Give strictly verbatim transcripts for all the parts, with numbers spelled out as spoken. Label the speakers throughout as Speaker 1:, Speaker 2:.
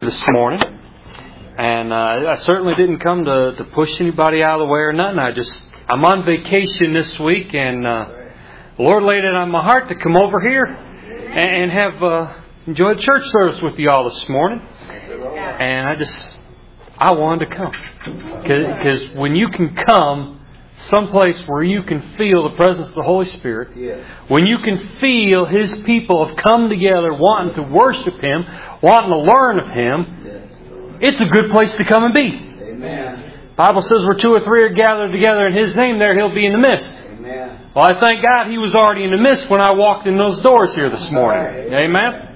Speaker 1: This morning, and uh, I certainly didn't come to, to push anybody out of the way or nothing. I just I'm on vacation this week, and uh, the Lord laid it on my heart to come over here and, and have uh, enjoyed church service with you all this morning. And I just I wanted to come because when you can come someplace where you can feel the presence of the Holy Spirit, when you can feel His people have come together wanting to worship Him, wanting to learn of Him, it's a good place to come and be.
Speaker 2: Amen.
Speaker 1: The Bible says where two or three are gathered together in His name, there He'll be in the midst.
Speaker 2: Amen.
Speaker 1: Well, I thank God He was already in the midst when I walked in those doors here this morning. Amen.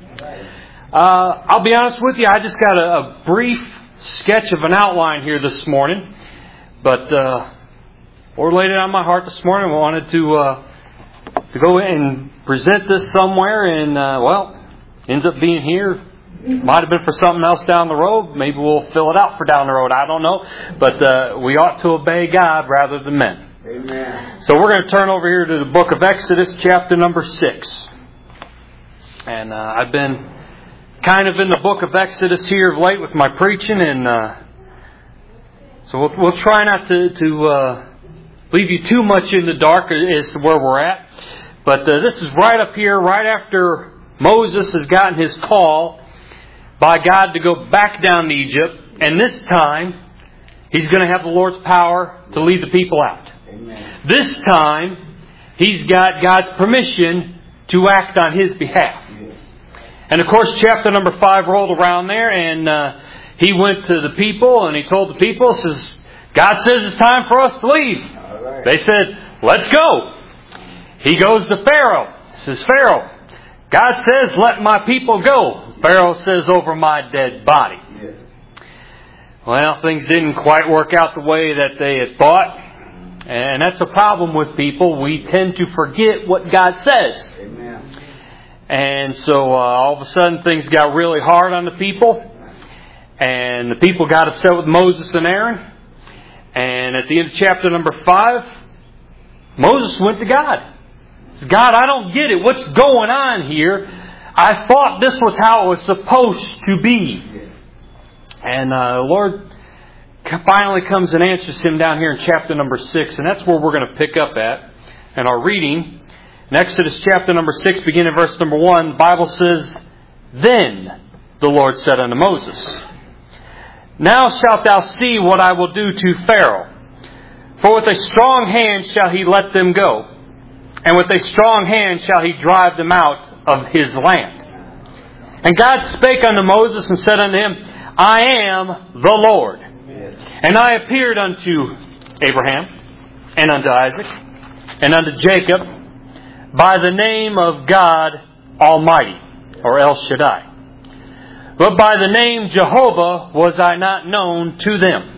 Speaker 1: Uh, I'll be honest with you, I just got a, a brief sketch of an outline here this morning, but uh, Lord laid it on my heart this morning. I wanted to uh, to go and present this somewhere, and uh, well, ends up being here. Might have been for something else down the road. Maybe we'll fill it out for down the road. I don't know, but uh, we ought to obey God rather than men.
Speaker 2: Amen.
Speaker 1: So we're going to turn over here to the book of Exodus, chapter number six, and uh, I've been kind of in the book of Exodus here of late with my preaching, and uh, so we'll, we'll try not to. to uh, leave you too much in the dark as to where we're at. But uh, this is right up here, right after Moses has gotten his call by God to go back down to Egypt. And this time, he's going to have the Lord's power to lead the people out.
Speaker 2: Amen.
Speaker 1: This time, he's got God's permission to act on his behalf.
Speaker 2: Yes.
Speaker 1: And of course, chapter number five rolled around there, and uh, he went to the people and he told the people, says, God says it's time for us to leave. They said, let's go. He goes to Pharaoh. Says, Pharaoh, God says, let my people go. Pharaoh says, over my dead body.
Speaker 2: Yes.
Speaker 1: Well, things didn't quite work out the way that they had thought. And that's a problem with people. We tend to forget what God says.
Speaker 2: Amen.
Speaker 1: And so uh, all of a sudden things got really hard on the people. And the people got upset with Moses and Aaron. And at the end of chapter number five, Moses went to God. God, I don't get it. What's going on here? I thought this was how it was supposed to be. And uh, the Lord finally comes and answers him down here in chapter number six. And that's where we're going to pick up at. And our reading, in Exodus chapter number six, beginning verse number one, the Bible says, Then the Lord said unto Moses, Now shalt thou see what I will do to Pharaoh. For with a strong hand shall he let them go, and with a strong hand shall he drive them out of his land. And God spake unto Moses and said unto him, I am the Lord.
Speaker 2: Yes.
Speaker 1: And I appeared unto Abraham, and unto Isaac, and unto Jacob, by the name of God Almighty, or El Shaddai. But by the name Jehovah was I not known to them.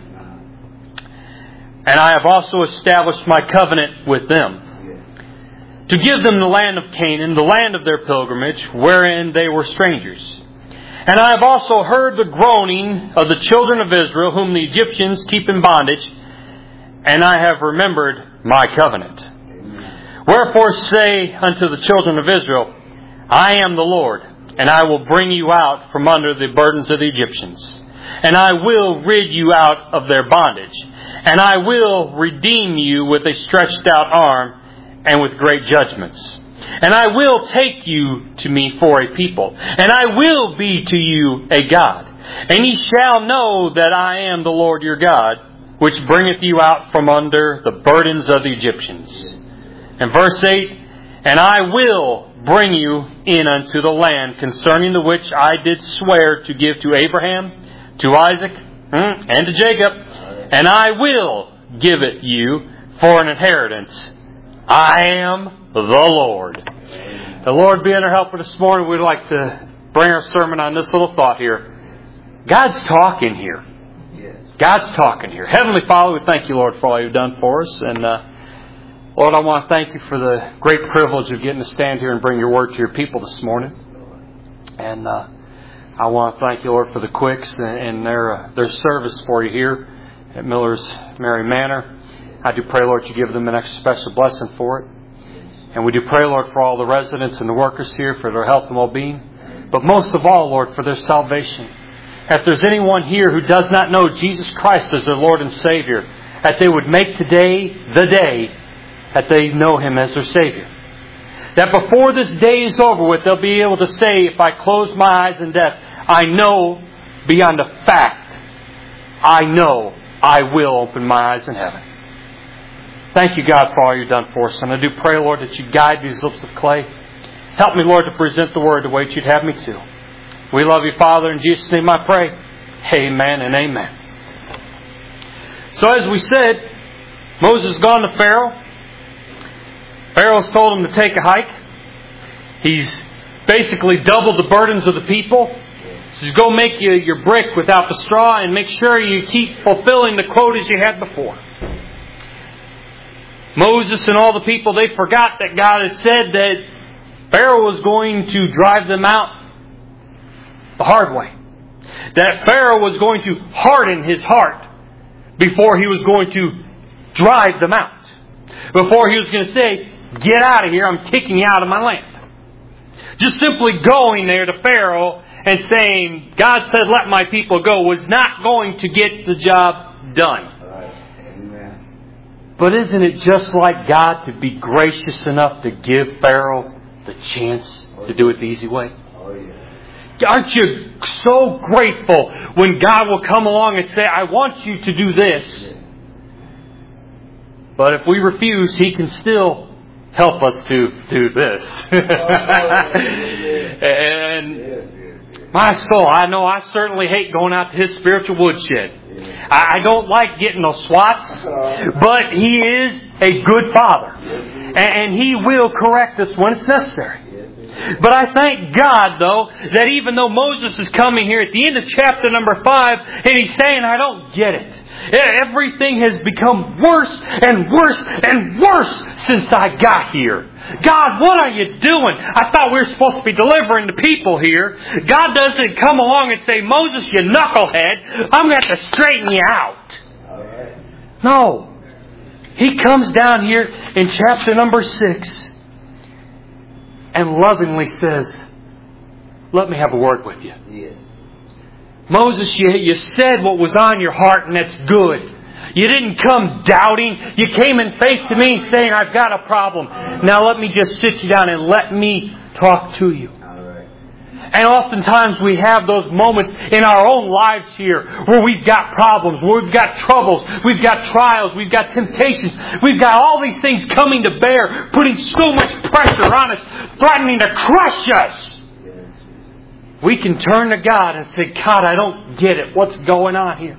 Speaker 1: And I have also established my covenant with them, to give them the land of Canaan, the land of their pilgrimage, wherein they were strangers. And I have also heard the groaning of the children of Israel, whom the Egyptians keep in bondage, and I have remembered my covenant. Wherefore say unto the children of Israel, I am the Lord, and I will bring you out from under the burdens of the Egyptians. And I will rid you out of their bondage. And I will redeem you with a stretched out arm and with great judgments. And I will take you to me for a people. And I will be to you a God. And ye shall know that I am the Lord your God, which bringeth you out from under the burdens of the Egyptians. And verse eight, And I will bring you in unto the land concerning the which I did swear to give to Abraham, to Isaac, and to Jacob, and I will give it you for an inheritance. I am the Lord. The Lord being our helper this morning, we'd like to bring our sermon on this little thought here. God's talking here. God's talking here. Heavenly Father, we thank you, Lord, for all you've done for us. And uh, Lord, I want to thank you for the great privilege of getting to stand here and bring your word to your people this morning. And uh, I want to thank you, Lord, for the Quicks and their uh, their service for you here at Miller's Mary Manor. I do pray, Lord, you give them an extra special blessing for it. And we do pray, Lord, for all the residents and the workers here, for their health and well-being. But most of all, Lord, for their salvation. if there's anyone here who does not know Jesus Christ as their Lord and Savior, that they would make today the day that they know Him as their Savior. That before this day is over with, they'll be able to say, if I close my eyes in death, I know beyond a fact, I know I will open my eyes in heaven. Thank you, God, for all you've done for us. And I do pray, Lord, that you guide these lips of clay. Help me, Lord, to present the Word the way you'd have me to. We love you, Father. In Jesus' name I pray. Amen and amen. So as we said, Moses has gone to Pharaoh. Pharaoh's told him to take a hike. He's basically doubled the burdens of the people. He says, go make you your brick without the straw and make sure you keep fulfilling the quotas you had before. Moses and all the people, they forgot that God had said that Pharaoh was going to drive them out the hard way. That Pharaoh was going to harden his heart before he was going to drive them out. Before he was going to say, get out of here, I'm kicking you out of my land. Just simply going there to Pharaoh and saying, God said let my people go, was not going to get the job done. But isn't it just like God to be gracious enough to give Pharaoh the chance to do it the easy way? Aren't you so grateful when God will come along and say, I want you to do this. But if we refuse, He can still help us to do this. And my soul, I know I certainly hate going out to His spiritual woodshed. I don't like getting those swats, but He is a good Father. And He will correct us when it's necessary. But I thank God, though, that even though Moses is coming here at the end of chapter number five, and he's saying, I don't get it. Everything has become worse and worse and worse since I got here. God, what are you doing? I thought we were supposed to be delivering the people here. God doesn't come along and say, Moses, you knucklehead, I'm going to have to straighten you out. No. He comes down here in chapter number six and lovingly says, let me have a word with you. Yes. Moses, you, you said what was on your heart, and that's good. You didn't come doubting. You came in faith to me saying, I've got a problem. Now let me just sit you down and let me talk to you. And oftentimes we have those moments in our own lives here where we've got problems, where we've got troubles, we've got trials, we've got temptations. We've got all these things coming to bear, putting so much pressure on us, threatening to crush us. We can turn to God and say, God, I don't get it. What's going on here?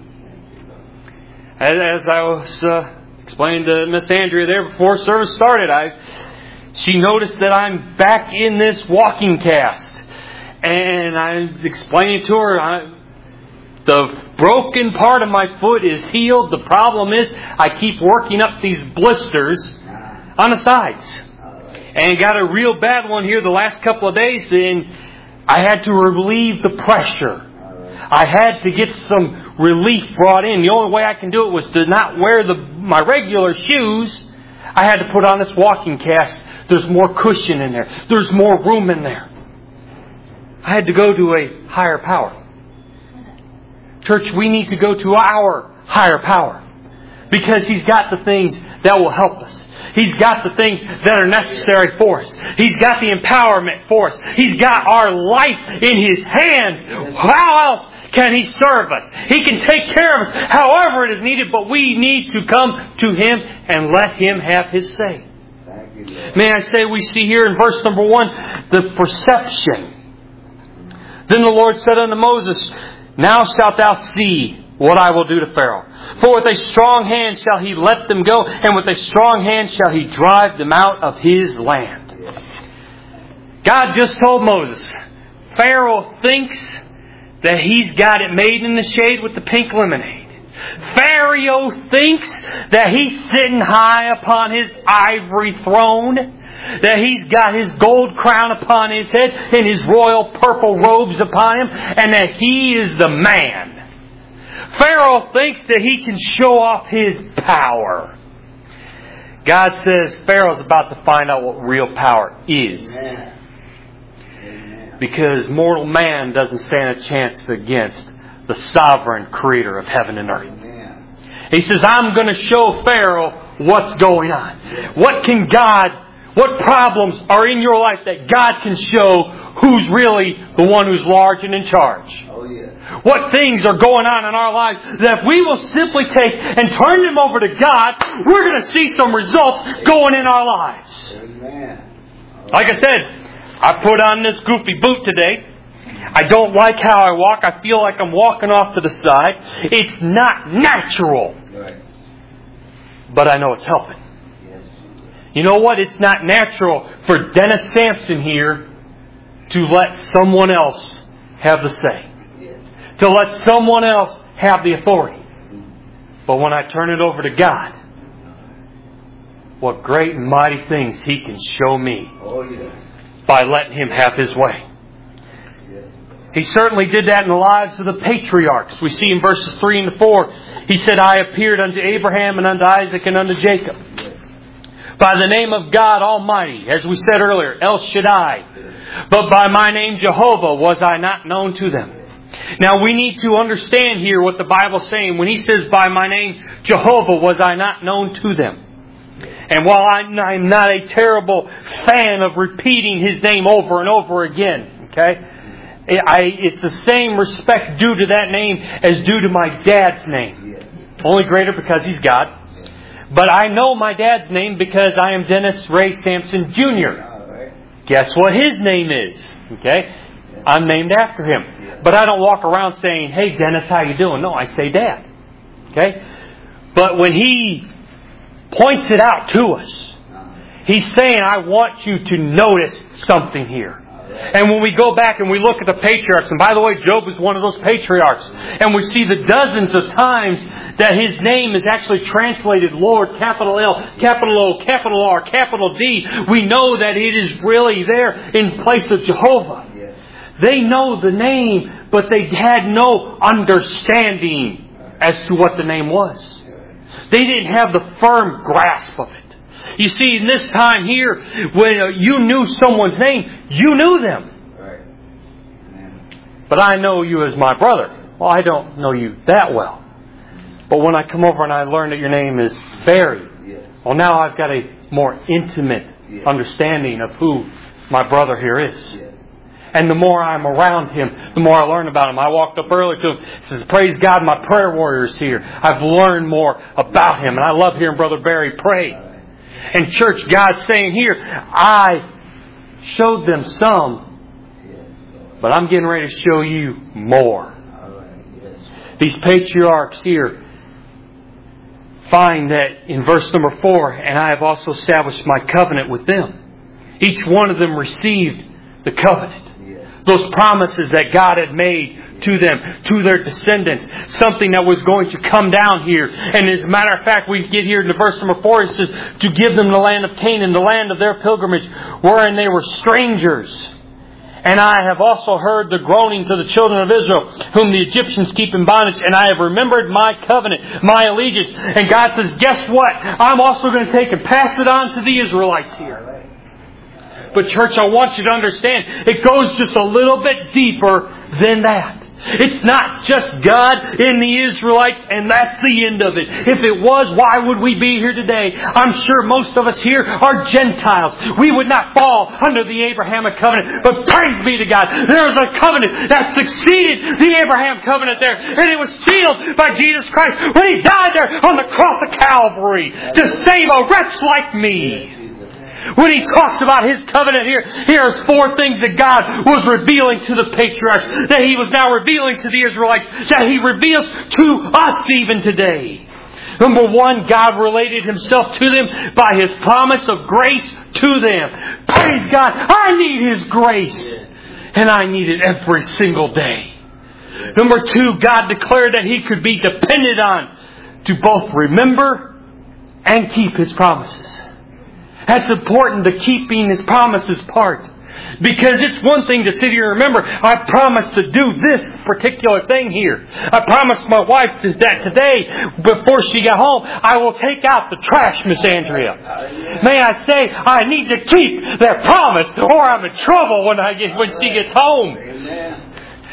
Speaker 1: As, as I was uh, explaining to Miss Andrea there before service started, I she noticed that I'm back in this walking cast. And I was explaining to her, I, the broken part of my foot is healed. The problem is I keep working up these blisters on the sides. And got a real bad one here the last couple of days. And I had to relieve the pressure. I had to get some relief brought in. The only way I can do it was to not wear the my regular shoes. I had to put on this walking cast. There's more cushion in there. There's more room in there. I had to go to a higher power. Church, we need to go to our higher power. Because He's got the things that will help us. He's got the things that are necessary for us. He's got the empowerment for us. He's got our life in His hands. How else can He serve us? He can take care of us however it is needed, but we need to come to Him and let Him have His say. May I say, we see here in verse number one, the perception. Then the Lord said unto Moses, now shalt thou see what I will do to Pharaoh. For with a strong hand shall he let them go, and with a strong hand shall he drive them out of his land. God just told Moses, Pharaoh thinks that he's got it made in the shade with the pink lemonade. Pharaoh thinks that he's sitting high upon his ivory throne, that he's got his gold crown upon his head and his royal purple robes upon him, and that he is the man. Pharaoh thinks that he can show off his power. God says Pharaoh's about to find out what real power is. Because mortal man doesn't stand a chance against the sovereign creator of heaven and earth.
Speaker 2: Amen.
Speaker 1: He says, I'm going to show Pharaoh what's going on. What can God, what problems are in your life that God can show who's really the one who's large and in charge?
Speaker 2: Oh, yes.
Speaker 1: What things are going on in our lives that if we will simply take and turn them over to God, we're going to see some results going in our lives.
Speaker 2: Amen.
Speaker 1: Like I said, I put on this goofy boot today. I don't like how I walk. I feel like I'm walking off to the side. It's not natural.
Speaker 2: Right.
Speaker 1: But I know it's helping.
Speaker 2: Yes.
Speaker 1: You know what? It's not natural for Dennis Sampson here to let someone else have the say.
Speaker 2: Yes.
Speaker 1: To let someone else have the authority. But when I turn it over to God, what great and mighty things He can show me
Speaker 2: Oh, yes.
Speaker 1: by letting Him have His way.
Speaker 2: Yes.
Speaker 1: He certainly did that in the lives of the patriarchs. We see in verses three and four, He said, I appeared unto Abraham and unto Isaac and unto Jacob
Speaker 2: Yes.
Speaker 1: by the name of God Almighty, as we said earlier, El Shaddai. But by my name Jehovah was I not known to them. Now we need to understand here what the Bible's saying. When He says, by my name Jehovah was I not known to them. And while I'm not a terrible fan of repeating His name over and over again, okay, I, it's the same respect due to that name as due to my dad's name.
Speaker 2: Yes.
Speaker 1: Only greater because He's God. But I know my dad's name because I am Dennis Ray Sampson Junior
Speaker 2: All right.
Speaker 1: Guess what his name is? Okay? I'm named after him. But I don't walk around saying, hey Dennis, how you doing? No, I say Dad. Okay? But when He points it out to us, He's saying, I want you to notice something here. And when we go back and we look at the patriarchs, and by the way, Job is one of those patriarchs, and we see the dozens of times that his name is actually translated Lord, capital L, capital O, capital R, capital D, we know that it is really there in place of Jehovah.
Speaker 2: Yes.
Speaker 1: They know the name, but they had no understanding as to what the name was. They didn't have the firm grasp of it. You see, in this time here, when you knew someone's name, you knew them.
Speaker 2: Right. Amen.
Speaker 1: But I know you as my brother. Well, I don't know you that well. But when I come over and I learn that your name is Barry,
Speaker 2: Yes.
Speaker 1: well, now I've got a more intimate
Speaker 2: Yes.
Speaker 1: understanding of who my brother here is.
Speaker 2: Yes.
Speaker 1: And the more I'm around him, the more I learn about him. I walked up early to him. He says, praise God, my prayer warrior's here. I've learned more about him. And I love hearing Brother Barry pray. And church, God's saying here, I showed them some, but I'm getting ready to show you more. These patriarchs here find that in verse number four, and I have also established my covenant with them. Each one of them received the covenant. Those promises that God had made to them, to their descendants. Something that was going to come down here. And as a matter of fact, we get here in the verse number four, it says, to give them the land of Canaan, the land of their pilgrimage, wherein they were strangers. And I have also heard the groanings of the children of Israel, whom the Egyptians keep in bondage. And I have remembered my covenant, my allegiance. And God says, guess what? I'm also going to take and pass it on to the Israelites here. But church, I want you to understand, it goes just a little bit deeper than that. It's not just God in the Israelites, and that's the end of it. If it was, why would we be here today? I'm sure most of us here are Gentiles. We would not fall under the Abrahamic covenant, but praise be to God. There is a covenant that succeeded the Abraham covenant there, and it was sealed by Jesus Christ when He died there on the cross of Calvary to save a wretch like me. When He talks about His covenant here, here's four things that God was revealing to the patriarchs, that He was now revealing to the Israelites, that He reveals to us even today. Number one, God related Himself to them by His promise of grace to them. Praise God, I need His grace, and I need it every single day. Number two, God declared that He could be depended on to both remember and keep His promises. That's important, the keeping His promises part. Because it's one thing to sit here and remember, I promised to do this particular thing here. I promised my wife that today, before she got home, I will take out the trash, Miss Andrea. May I say, I need to keep that promise, or I'm in trouble when I get when she gets home.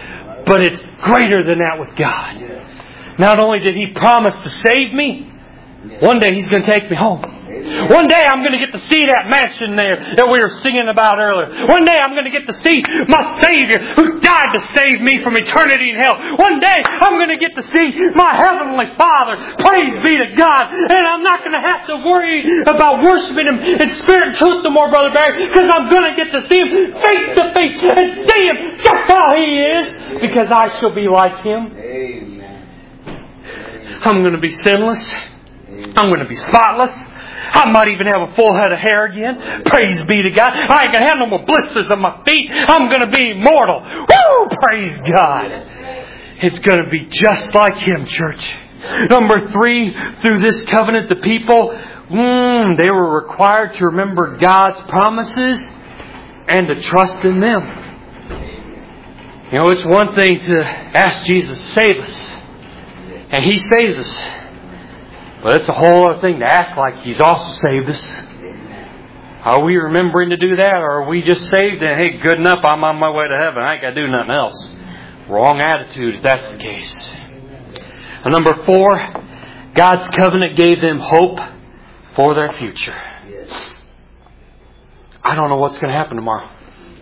Speaker 1: But it's greater than that with God. Not only did He promise to save me, one day He's going to take me home. One day I'm going to get to see that mansion there that we were singing about earlier. One day I'm going to get to see my Savior who died to save me from eternity in hell. One day I'm going to get to see my Heavenly Father. Praise be to God. And I'm not going to have to worry about worshiping Him in spirit and truth no more, Brother Barry, because I'm going to get to see Him face to face and see Him just how He is, because I shall be like Him. I'm going to be sinless. I'm going to be spotless. I might even have a full head of hair again. Praise be to God. I ain't going to have no more blisters on my feet. I'm going to be immortal. Woo! Praise God. It's going to be just like Him, church. Number three, through this covenant, the people, mm, they were required to remember God's promises and to trust in them. You know, it's one thing to ask Jesus to save us. And He saves us. But it's a whole other thing to act like He's also saved us. Are we remembering to do that? Or are we just saved and, hey, good enough, I'm on my way to heaven. I ain't got to do nothing else. Wrong attitude if that's the case. And number four, God's covenant gave them hope for their future. I don't know what's going to happen tomorrow.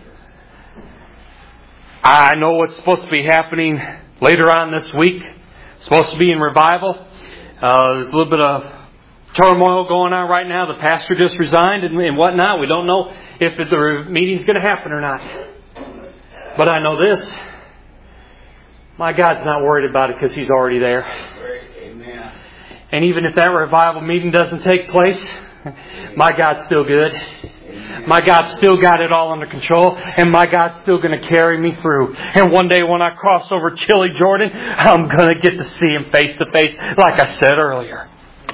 Speaker 1: I know what's supposed to be happening later on this week. It's supposed to be in revival. Uh, there's a little bit of turmoil going on right now. The pastor just resigned and, and whatnot. We don't know if the meeting's going to happen or not. But I know this. My God's not worried about it because He's already there. Amen. And even if that revival meeting doesn't take place, my God's still good. My God's still got it all under control. And my God's still going to carry me through. And one day when I cross over chilly Jordan, I'm going to get to see Him face to face, like I said earlier.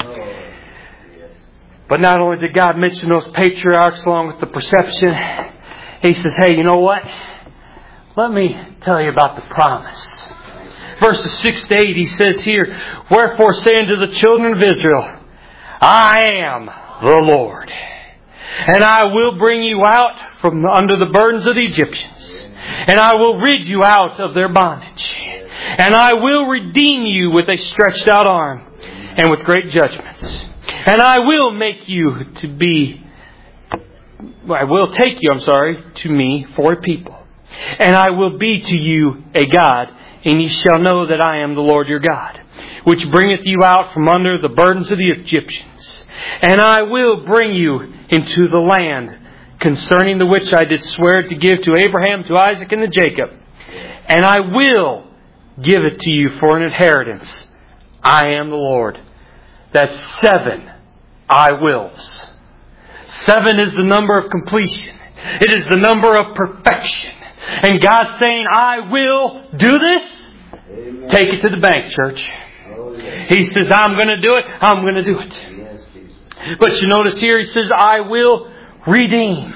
Speaker 1: But not only did God mention those patriarchs along with the perception, He says, hey, you know what? Let me tell you about the promise. Verses six to eight, He says here, wherefore say unto the children of Israel, I am the Lord. And I will bring you out from under the burdens of the Egyptians. And I will rid you out of their bondage. And I will redeem you with a stretched out arm and with great judgments. And I will make you to be, I will take you, I'm sorry, to me for a people. And I will be to you a God, and ye shall know that I am the Lord your God, which bringeth you out from under the burdens of the Egyptians. And I will bring you into the land concerning the which I did swear to give to Abraham, to Isaac, and to Jacob. And I will give it to you for an inheritance. I am the Lord. That's seven I wills. Seven is the number of completion. It is the number of perfection. And God's saying, I will do this. Amen. Take it to the bank, church. Oh, yeah. He says, I'm going to do it. I'm going to do it. Yes, but you notice here, He says, I will redeem.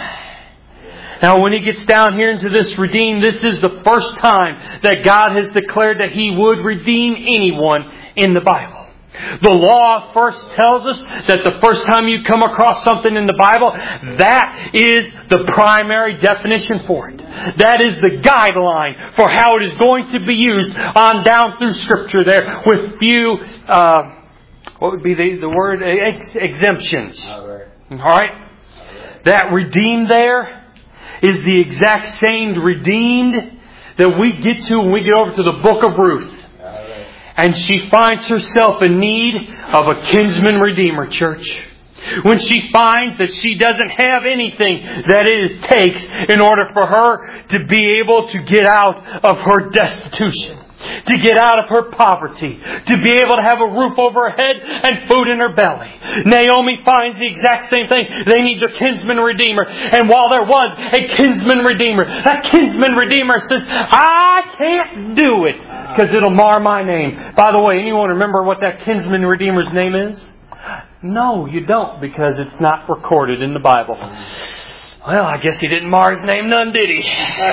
Speaker 1: Now, when He gets down here into this redeem, this is the first time that God has declared that He would redeem anyone in the Bible. The law first tells us that the first time you come across something in the Bible, that is the primary definition for it. That is the guideline for how it is going to be used on down through Scripture there, with few, uh, what would be the, the word? Ex- exemptions. All right. All right? That redeemed there is the exact same redeemed that we get to when we get over to the book of Ruth. And she finds herself in need of a kinsman redeemer, church. When she finds that she doesn't have anything that it takes in order for her to be able to get out of her destitution, to get out of her poverty, to be able to have a roof over her head and food in her belly. Naomi finds the exact same thing. They need their kinsman redeemer. And while there was a kinsman redeemer, that kinsman redeemer says, I can't do it because it'll mar my name. By the way, anyone remember what that kinsman redeemer's name is? No, you don't, because it's not recorded in the Bible. Well, I guess he didn't mar his name none, did he?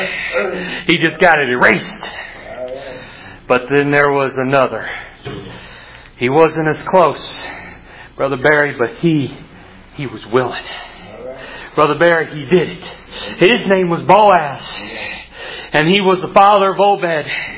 Speaker 1: He just got it erased. But then there was another. He wasn't as close, Brother Barry, but he he was willing. Brother Barry, he did it. His name was Boaz. And he was the father of Obed.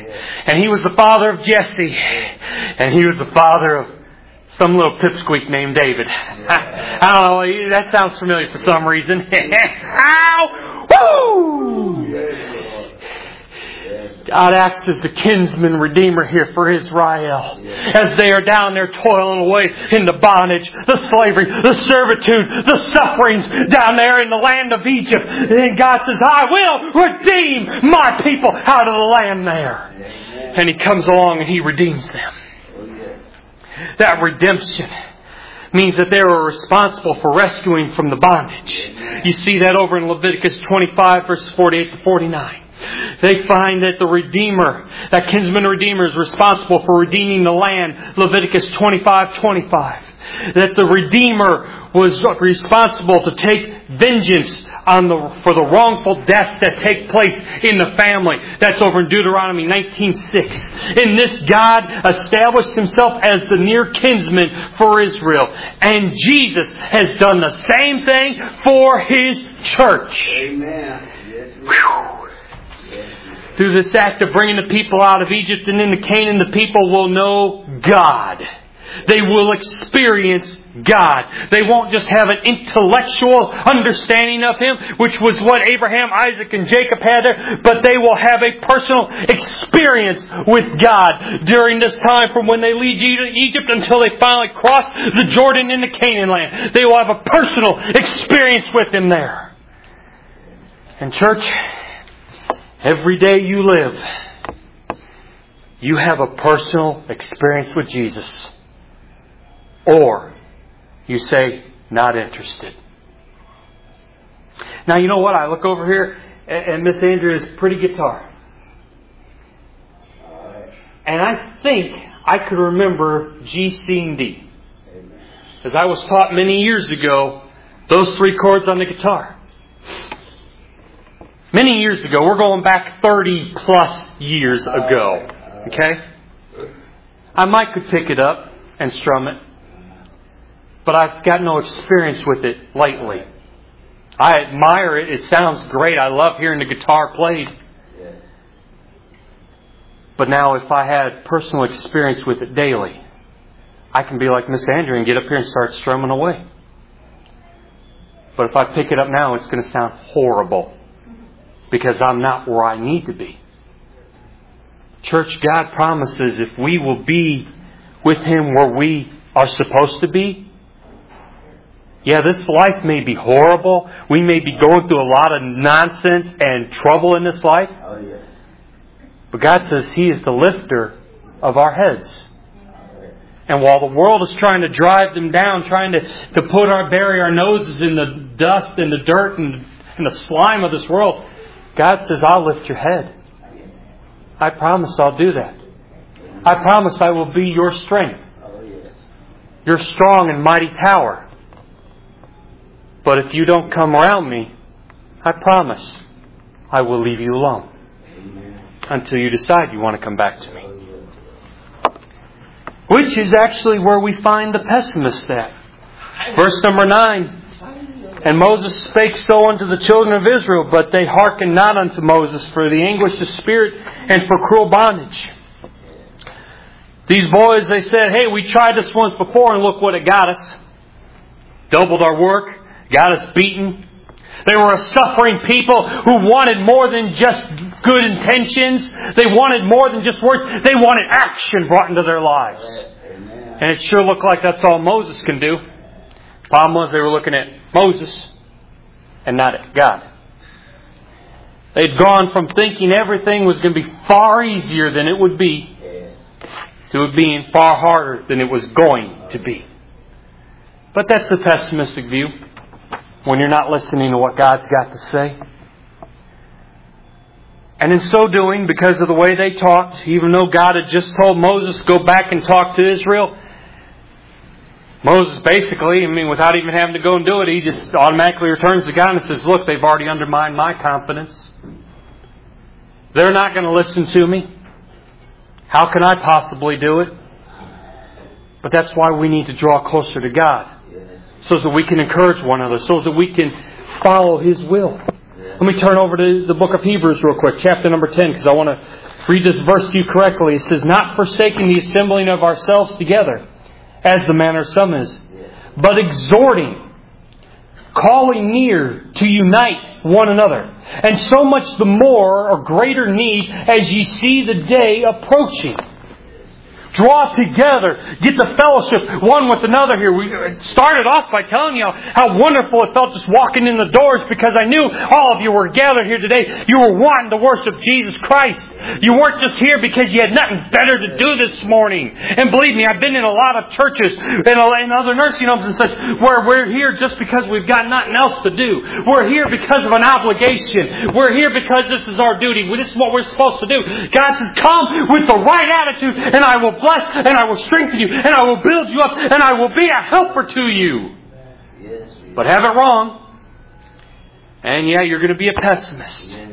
Speaker 1: And he was the father of Jesse. And he was the father of some little pipsqueak named David. I, I don't know. That sounds familiar for some reason. Ow! Woo! God acts as the kinsman redeemer here for Israel. As they are down there toiling away in the bondage, the slavery, the servitude, the sufferings down there in the land of Egypt. And then God says, I will redeem my people out of the land there. And He comes along and He redeems them. That redemption means that they were responsible for rescuing from the bondage. You see that over in Leviticus twenty-five, verses forty-eight to forty-nine. They find that the Redeemer, that kinsman Redeemer, is responsible for redeeming the land. Leviticus twenty-five twenty-five. That the Redeemer was responsible to take vengeance on the for the wrongful deaths that take place in the family. That's over in Deuteronomy nineteen six. In this, God established Himself as the near kinsman for Israel. And Jesus has done the same thing for His church.
Speaker 2: Amen.
Speaker 1: Whew. Through this act of bringing the people out of Egypt and into Canaan, the people will know God. They will experience God. They won't just have an intellectual understanding of Him, which was what Abraham, Isaac, and Jacob had there, but they will have a personal experience with God during this time from when they leave Egypt until they finally cross the Jordan into Canaan land. They will have a personal experience with Him there. And church, every day you live, you have a personal experience with Jesus. Or you say, not interested. Now, you know what? I look over here and Miss Andrea's pretty guitar. And I think I could remember G, C, and D. As I was taught many years ago, those three chords on the guitar. Many years ago. We're going back thirty plus years ago. Okay? I might could pick it up and strum it. But I've got no experience with it lately. I admire it. It sounds great. I love hearing the guitar played. But now if I had personal experience with it daily, I can be like Miss Andrea and get up here and start strumming away. But if I pick it up now, it's going to sound horrible. Because I'm not where I need to be. Church, God promises if we will be with Him where we are supposed to be. Yeah, this life may be horrible. We may be going through a lot of nonsense and trouble in this life.
Speaker 2: Oh, yeah.
Speaker 1: But God says He is the lifter of our heads. And while the world is trying to drive them down, trying to, to put our bury our noses in the dust and the dirt and, and the slime of this world, God says, I'll lift your head. I promise I'll do that. I promise I will be your strength. Your strong and mighty tower. But if you don't come around me, I promise I will leave you alone. Until you decide you want to come back to me. Which is actually where we find the pessimist at. Verse number nine. And Moses spake so unto the children of Israel, but they hearkened not unto Moses for the anguish of spirit and for cruel bondage. These boys, they said, hey, we tried this once before and look what it got us. Doubled our work, got us beaten. They were a suffering people who wanted more than just good intentions. They wanted more than just words. They wanted action brought into their lives. And it sure looked like that's all Moses can do. The problem was they were looking at Moses and not at God. They'd gone from thinking everything was going to be far easier than it would be to it being far harder than it was going to be. But that's the pessimistic view when you're not listening to what God's got to say. And in so doing, because of the way they talked, even though God had just told Moses, go back and talk to Israel, Moses basically, I mean, without even having to go and do it, he just automatically returns to God and says, look, they've already undermined my confidence. They're not going to listen to me. How can I possibly do it? But that's why we need to draw closer to God. So that we can encourage one another. So that we can follow His will. Let me turn over to the book of Hebrews real quick, chapter number ten, because I want to read this verse to you correctly. It says, not forsaking the assembling of ourselves together, as the manner of some is, but exhorting, calling near to unite one another. And so much the more or greater need as ye see the day approaching. Draw together. Get the fellowship one with another here. We started off by telling you how wonderful it felt just walking in the doors, because I knew all of you were gathered here today. You were wanting to worship Jesus Christ. You weren't just here because you had nothing better to do this morning. And believe me, I've been in a lot of churches and in other nursing homes and such where we're here just because we've got nothing else to do. We're here because of an obligation. We're here because this is our duty. This is what we're supposed to do. God says, come with the right attitude and I will bless, and I will strengthen you, and I will build you up, and I will be a helper to you.
Speaker 2: Yes,
Speaker 1: but have it wrong. And yeah, you're going to be a pessimist.
Speaker 2: yes,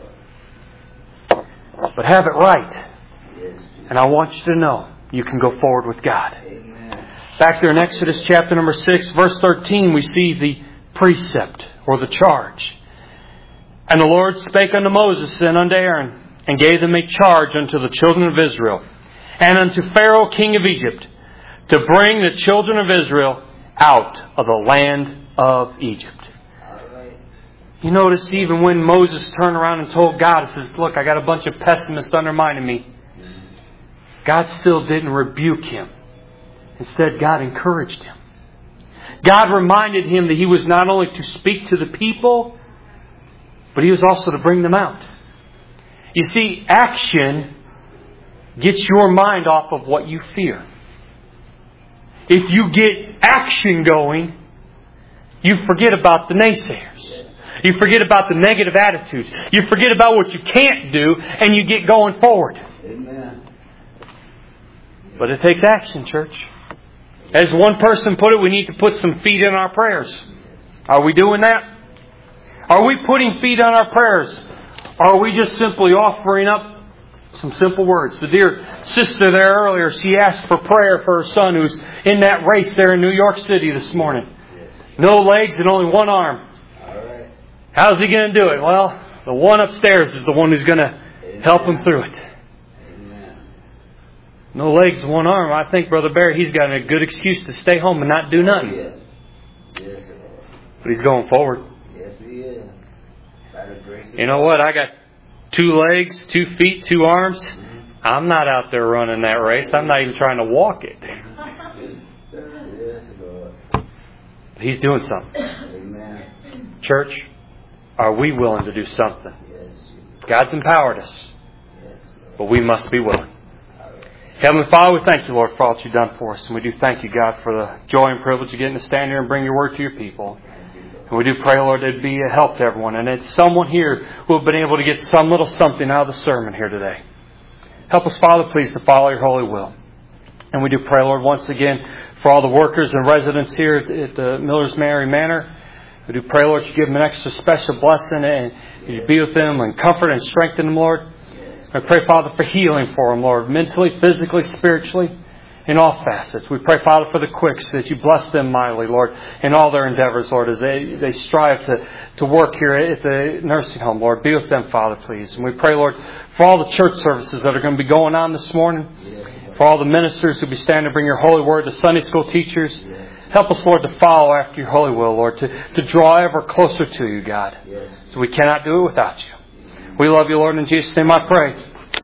Speaker 1: But have it right.
Speaker 2: yes,
Speaker 1: And I want you to know you can go forward with God.
Speaker 2: Amen.
Speaker 1: Back there in Exodus chapter number six, verse thirteen, we see the precept or the charge. And the Lord spake unto Moses and unto Aaron, and gave them a charge unto the children of Israel, and unto Pharaoh king of Egypt, to bring the children of Israel out of the land of Egypt.
Speaker 2: All right.
Speaker 1: You notice even when Moses turned around and told God, he says, look, I got a bunch of pessimists undermining me. God still didn't rebuke him. Instead, God encouraged him. God reminded him that he was not only to speak to the people, but he was also to bring them out. You see, action gets your mind off of what you fear. If you get action going, you forget about the naysayers. You forget about the negative attitudes. You forget about what you can't do, and you get going forward.
Speaker 2: Amen.
Speaker 1: But it takes action, church. As one person put it, we need to put some feet in our prayers. Are we doing that? Are we putting feet on our prayers? Or are we just simply offering up some simple words? The dear sister there earlier, she asked for prayer for her son who's in that race there in New York City this morning. No legs and only one arm.
Speaker 2: All right.
Speaker 1: How's he going to do it? Well, the one upstairs is the one who's going to help him through it.
Speaker 2: Amen.
Speaker 1: No legs and one arm. I think Brother Barry, he's got a good excuse to stay home and not do nothing.
Speaker 2: Yes. Yes, Lord.
Speaker 1: But he's going forward.
Speaker 2: Yes, he is. By the grace of
Speaker 1: You know what? I got two legs, two feet, two arms. I'm not out there running that race. I'm not even trying to walk it.
Speaker 2: Yes, Lord.
Speaker 1: He's doing something.
Speaker 2: Amen.
Speaker 1: Church, are we willing to do something?
Speaker 2: Yes, Jesus.
Speaker 1: God's empowered us,
Speaker 2: Yes, Lord.
Speaker 1: but we must be willing.
Speaker 2: All right.
Speaker 1: Heavenly Father, we thank you, Lord, for all that you've done for us. And we do thank you, God, for the joy and privilege of getting to stand here and bring your word to your people. And we do pray, Lord, it'd be a help to everyone. And it's someone here who have been able to get some little something out of the sermon here today. Help us, Father, please, to follow your holy will. And we do pray, Lord, once again, for all the workers and residents here at, at the Millers Mary Manor. We do pray, Lord, you give them an extra special blessing and you be with them and comfort and strengthen them, Lord. I pray, Father, for healing for them, Lord, mentally, physically, spiritually, in all facets. We pray, Father, for the Quicks, that you bless them mightily, Lord, in all their endeavors, Lord, as they, they strive to, to work here at the nursing home, Lord. Be with them, Father, please. And we pray, Lord, for all the church services that are going to be going on this morning, for all the ministers who will be standing to bring your holy word, the Sunday school teachers. Help us, Lord, to follow after your holy will, Lord, to, to draw ever closer to you, God. So we cannot do it without you. We love you, Lord, in Jesus' name I pray.